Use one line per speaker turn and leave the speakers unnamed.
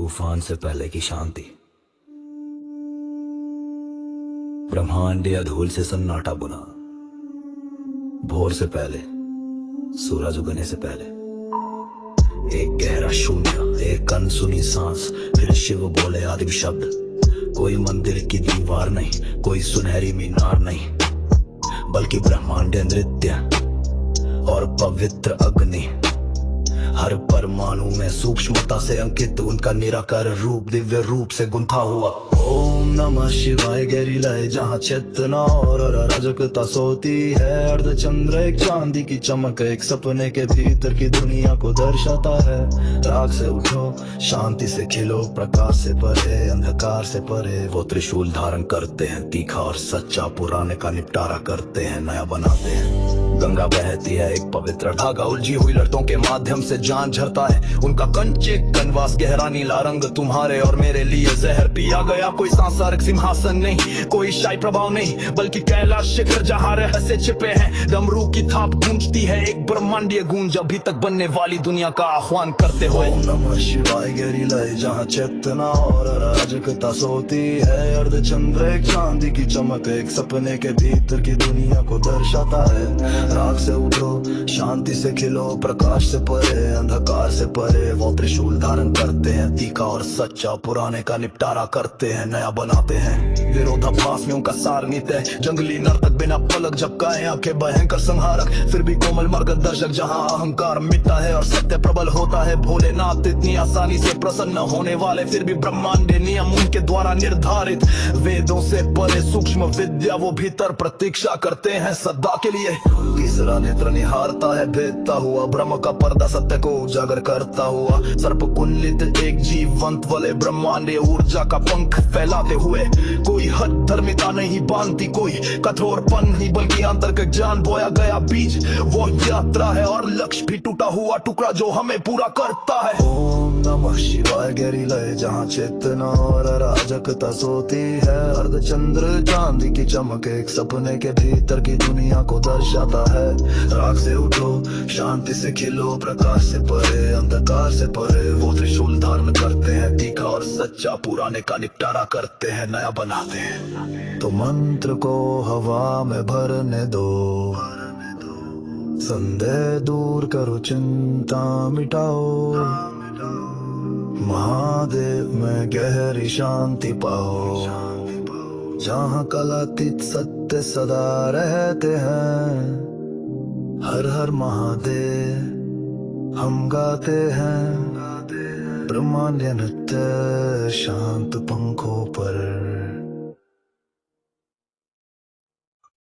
तूफान से पहले की शांति। ब्रह्मांडीय धूल से सन्नाटा बुना, भोर से पहले, सूरज उगने से पहले। एक गहरा शून्य, एक अनसुनी सांस, फिर शिव बोले आदिम शब्द। कोई मंदिर की दीवार नहीं, कोई सुनहरी मीनार नहीं, बल्कि ब्रह्मांडीय नृत्य और पवित्र अग्नि। हर परमाणु में सूक्ष्मता से अंकित उनका निराकार रूप, दिव्य रूप से गुंथा हुआ। ओम नमः शिवाय गहरी लय जहाँ चेतना और अराजकता सोती है। अर्धचंद्र एक चांदी की चमक, एक सपने के भीतर की दुनिया को दर्शाता है। राग से उठो, शांति से खिलो, प्रकाश से परे, अंधकार से परे। वो त्रिशूल धारण करते हैं, तीखा और सच्चा, पुराने का निपटारा करते हैं, नया बनाते हैं। गंगा बहती है एक पवित्र धागा, उलझी हुई लड़तों के माध्यम से जान झरता है। उनका कंचे कनवास गहरा नीला रंग, तुम्हारे और मेरे लिए जहर पिया गया। कोई सांसारिक सिंहासन नहीं, कोई शाही प्रभाव नहीं, बल्कि कैलाश शिखर जहाँ रहस्य छिपे हैं। डमरू की थाप गूंजती है, एक ब्रह्मांडीय गूंज अभी तक बनने वाली दुनिया का आह्वान करते हुए। ओम नमः शिवाय गहरी लय जहाँ चेतना और अराजकता सोती है। अर्धचंद्र एक चांदी की चमक, एक सपने के भीतर की दुनिया को दर्शाता है। राग से उठो, शांति से खिलो, प्रकाश से परे, अंधकार से परे। वो त्रिशूल धारण करते हैं, तीखा और सच्चा, पुराने का निपटारा करते हैं, नया बनाते हैं। विरोधाभास में उनका सार नीत है, जंगली नर्तक बिना पलक झपकाए, आंखें भयंकर संहारक, फिर भी कोमल मार्गदर्शक। जहां अहंकार मिटता है और सत्य प्रबल होता है। भोलेनाथ इतनी आसानी से प्रसन्न होने वाले, फिर भी ब्रह्मांडीय नियम उनके द्वारा निर्धारित। वेदों से परे सूक्ष्म विद्या, वो भीतर प्रतीक्षा करते हैं सदा के लिए। तीसरा नेत्र निहारता है भेदता हुआ, ब्रह्म का पर्दा सत्य को उजागर करता हुआ। सर्प कुंडलित एक जीवंत वाले, ब्रह्मांडीय ऊर्जा का पंख फैलाते हुए। कोई हद धर्मिता नहीं बांधती, कोई कठोरपन नहीं, बल्कि अंतर का ज्ञान बोया गया बीज। वो यात्रा है और लक्ष्य भी टूटा हुआ टुकड़ा, जो हमें पूरा करता है। ओम नमः शिवाय गहरी लय जहाँ चेतना और अराजकता सोती है। अर्धचंद्र चांदी की चमक, एक सपने के भीतर की दुनिया को दर्शाता है। राग से उठो, शांति से खिलो, प्रकाश से परे, अंधकार से परे। वो त्रिशूल धारण करते हैं, तीखा और सच्चा, पुराने का निपटारा करते हैं, नया बनाते हैं। तो मंत्र को हवा में भरने दो, संदेह दूर करो, चिंता मिटाओ। महादेव में गहरी शांति पाओ, जहाँ कलातीत सत्य सदा रहते हैं। हर हर महादेव हम गाते हैं, ब्रह्मांड नृत्य शांत पंखों पर।